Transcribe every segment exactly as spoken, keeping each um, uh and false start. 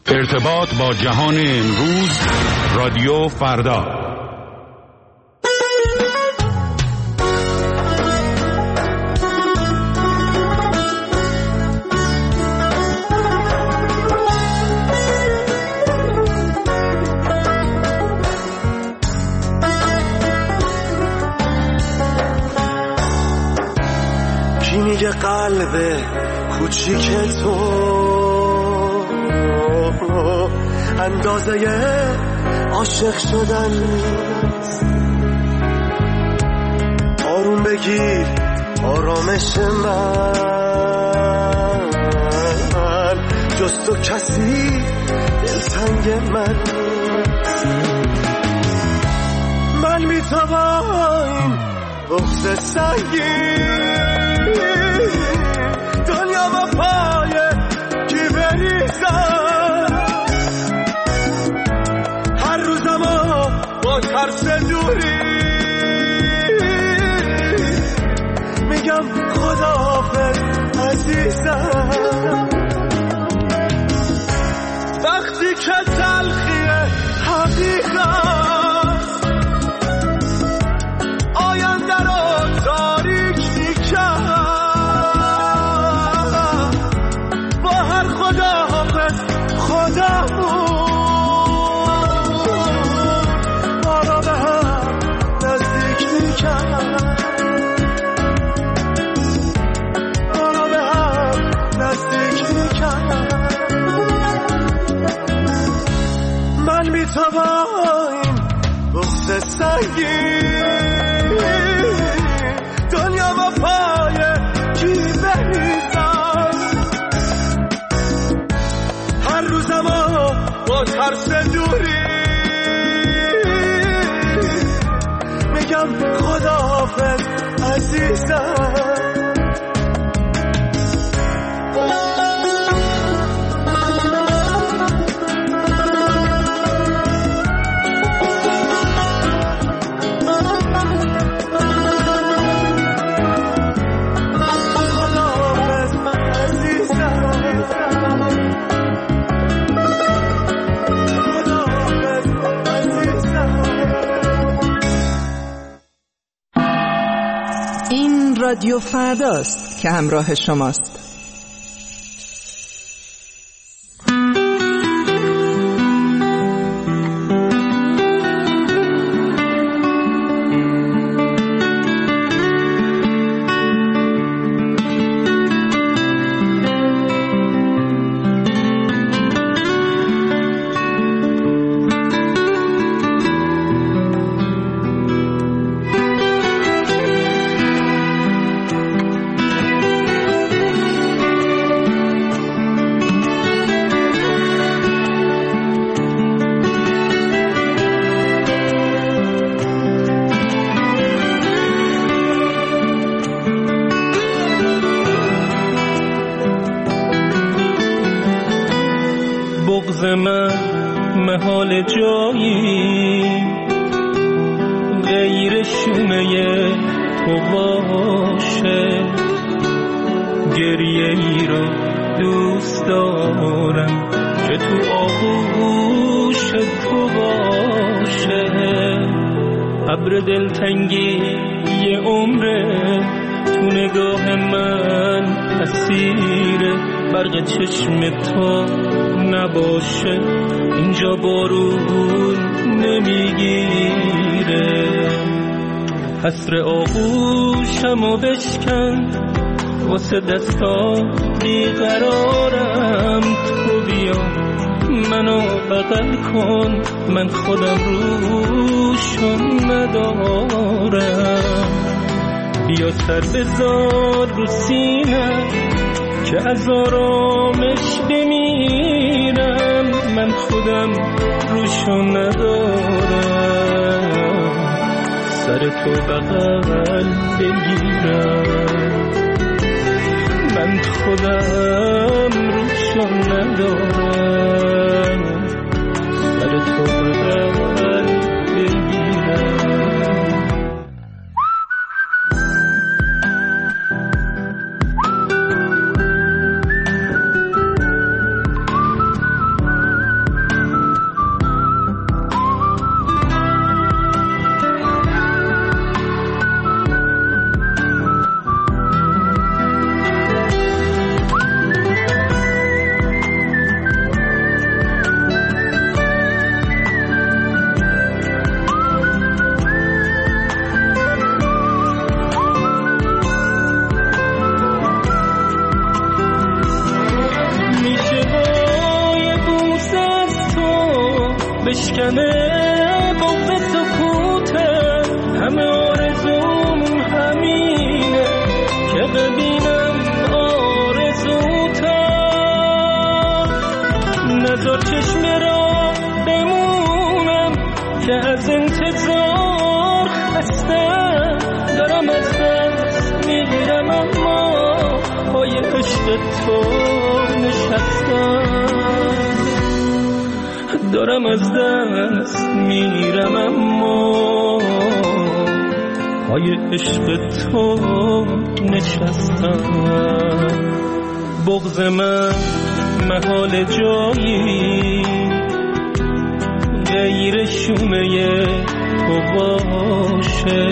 ارتباط با جهان امروز، رادیو فردا. کی میگه قلب کوچیک تو اندازه عاشق شدن نیست؟ آروم بگیر آرامش من، جز تو کسی دلتنگ من نیست. من میتوان بغض سنگین دنیا و پای کی بریزم، هر روزمو با ترس دوری میگم خداحافظ عزیزم. وقتی که تلخی حقیقت آینده رو تاریک میکرد، با هر خداحافظ خدامون ما را به هم نزدیک میکرد، ما را به هم نزدیک میکرد. من میتوان بغض سنگین دنیا و پای کی بریزم، هر روزمو با ترس دوری میگم خداحافظ عزیزم. رادیو فرداست که همراه شماست. بغض من محال جایی غیر شونه تو باشه، گریه ای رو دوست دارم که تو آغوش تو باشه، ابر دلتنگی یه عمره تو نگاه من اسیره، برق چشم تو نباشه اینجا بارون نمیگیره، حسر آغوشمو بشکن واسه دستا بیقرارم، تو بیا منو بغل کن من خودم روشون ندارم، بیا سر بذار رو سینه که از آرامش بمیرم، من خودم روشو ندارم، سر تو بغل بگیرم، من خودم روشو ندارم، سر تو بغل بگیرم. میشکنه بغض سکوته، همه آرزوم همینه که ببینم آرزوتا. نذار چشم را بمونم که از انتظار خستم، دارم از دست میگیرم اما پای عشق تو نشستم. دارم از دست میرم اما پای عشق تو نشستم. بغض من محال جایی غیر شومه تو باشه،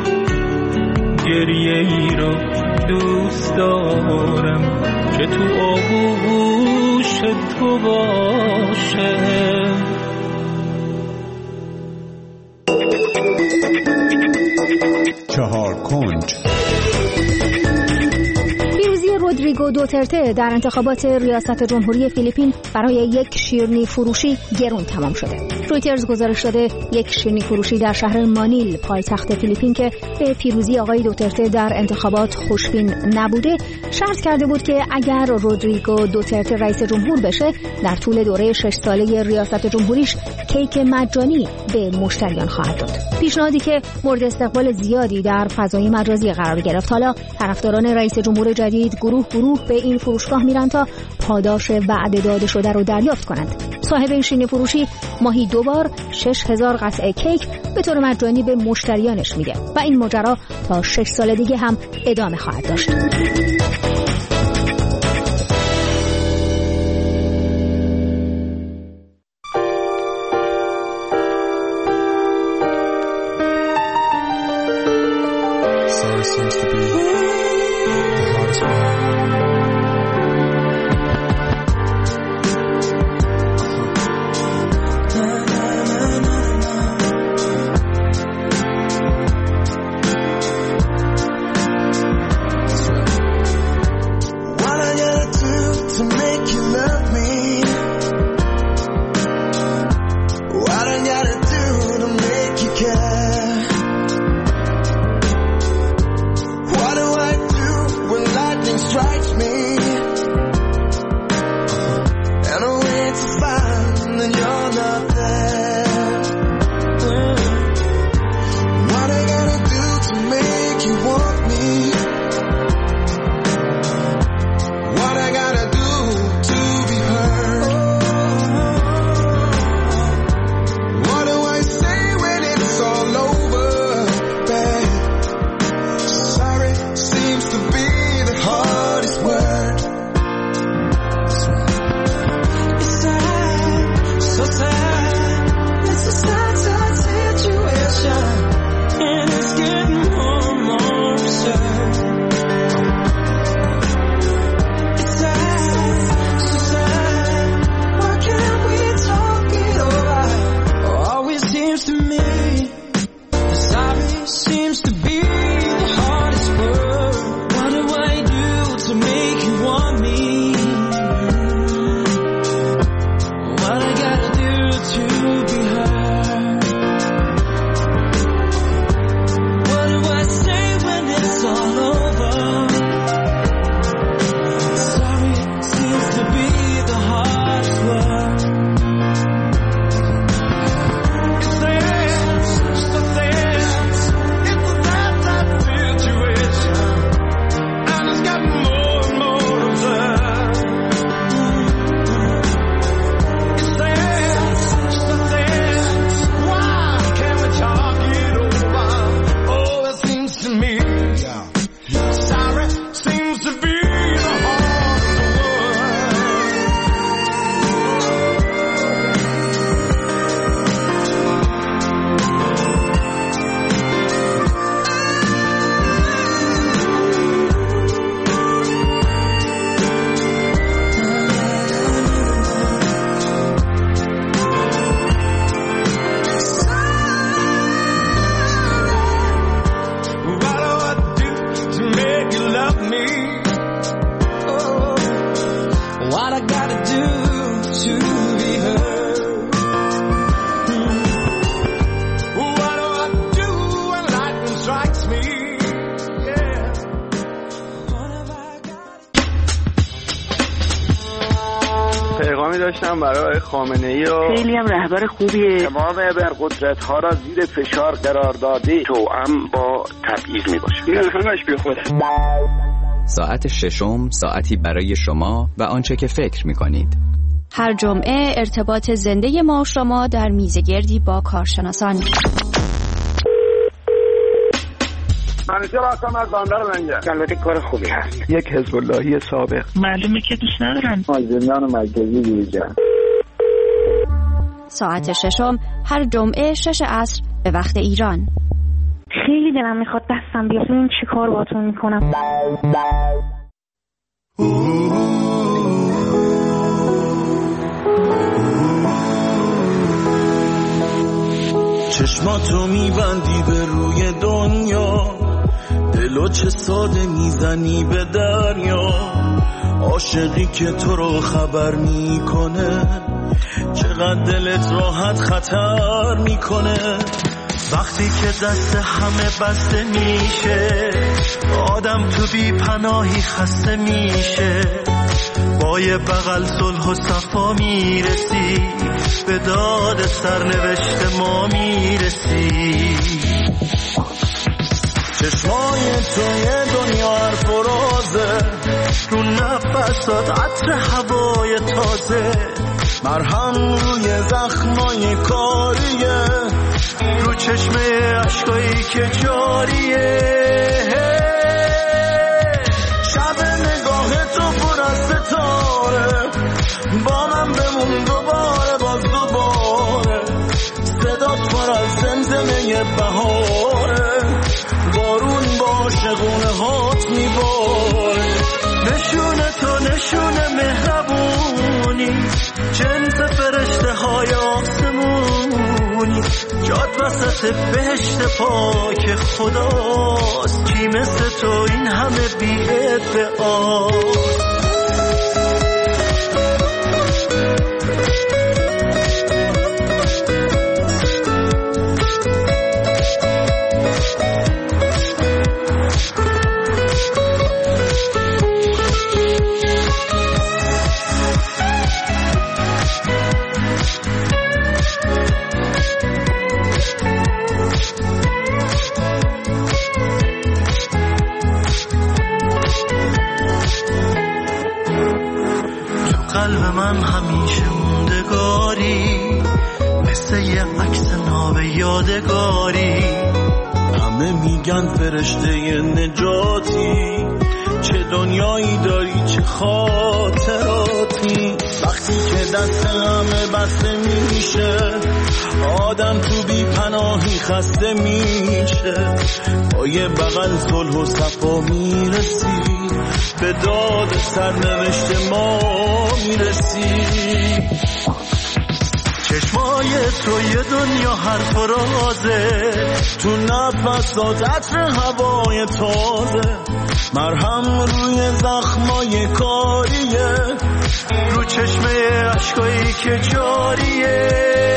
گریه ای رو دوست دارم که تو آغوش تو باشه. چهار کنج. پیروزی رودریگو دوترته در انتخابات ریاست جمهوری فیلیپین برای یک شیرینی فروشی گرون تمام شده. رویترز گزارش داده یک شیرینی فروشی در شهر مانیل پایتخت فیلیپین که به پیروزی آقای دوترته در انتخابات خوشبین نبوده، شرط کرده بود که اگر رودریگو دوترته رئیس جمهور بشه، در طول دوره شش ساله ریاست جمهوریش کیک مجانی به مشتریان خواهد داد. پیشنهادی که مورد استقبال زیادی در فضای مجازی قرار گرفت. حالا طرفداران رئیس جمهور جدید گروه گروه به این فروشگاه میرن تا پاداش وعده داده شده رو دریافت کنند. صاحب این شیرینی فروشی ماهی دو بار شش هزار قطعه کیک به طور مجانی به مشتریانش میده و این ماجرا تا شش سال دیگه هم ادامه خواهد داشت. پیغامی داشتم برای خامنه‌ای و خیلی هم رهبر خوبیه. تمام ابرقدرت ها را زیر فشار قرار داده، توأم با تبعیض میباشه. این همش بی خوده. ساعت ششم، ساعتی برای شما و آنچه که فکر میکنید. هر جمعه ارتباط زنده ما و شما در میزگردی با کارشناسان. منیجر هستم از بندر منجر. البته کار خوبی هست. یک حزب اللهی سابق. معلومه که دوست ندارن. زندان مرکزی دیجا. ساعت ششم هر جمعه شش عصر به وقت ایران. خیلی دلم میخواد دستم بیاد این چی کار باتون میکنم. چشماتو میبندی به روی دنیا، دلو چه ساده میزنی به دریا. عاشقی که تو رو خبر میکنه، چقدر دلت راحت خطر میکنه. وقتی که دست همه بسته میشه، آدم تو بی پناهی خسته میشه. با یه بغل صلح و صفا میرسی، به داد سرنوشت ما میرسی. چشمای تو یه دنیا حرف و رازه، رو نفسات عطر هوای تازه. مرهم روی زخمای کاریه، رو چشمه عشقایی که جاریه. شب نگاه تو پر از ستاره، با من بمون دوباره باز دوباره. صدات پر از زمزمه بهاره، بارون با شغونه هات میباره. نشونه تو نشونه مهربونی، جنس فرشته های آسمونی. جاد وسط بهشت پاک خداست، کی مثل تو این همه بی ادعاست. قلب من همیشه موندگاری، مثل یه عکس ناب یادگاری. همه میگن فرشته نجاتی، چه دنیایی داری چه خاطراتی. وقتی که دست همه بسته میشه، آدم تو بی پناهی خسته میشه. با یه بغل صلح و صفا میرسی، به داد سرنوشت ما میرسی. چشمای تو یه دنیا حرف و رازه، تو نفسات عطر هوای تازه. مرهم روی زخمای کاریه، رو چشمه عشقایی که جاریه.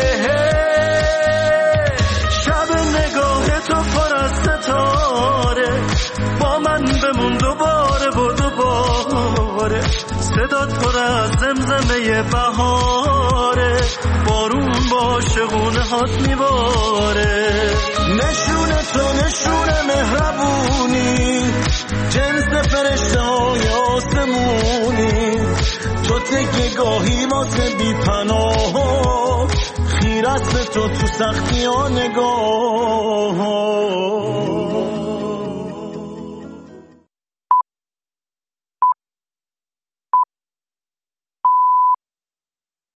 شب نگاه تو پر از ستاره، با من بمون دوباره و دوباره. صدات پر از زمزمه بهاره، بارون با شغونه هات میباره. نشونه تو نشونه مهربونی، جنس فرشته های آسمونی. تو تکه گاهی واسه بی پناه، خیرت تو تو سختی ها نگاه.